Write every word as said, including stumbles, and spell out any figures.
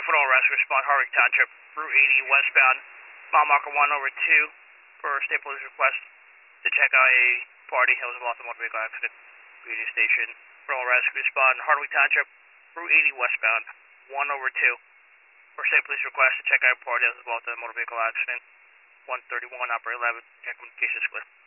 Federal Rescue Response, Hardwick Township, Route eighty westbound, mile marker one over two for state police request to check out a party that was involved in a motor vehicle accident. Radio station, Federal Rescue Response, Hardwick Township, Route eighty westbound, one over two for state police request to check out a party that was involved in a motor vehicle accident. one thirty-one, operator eleven, check communications clear.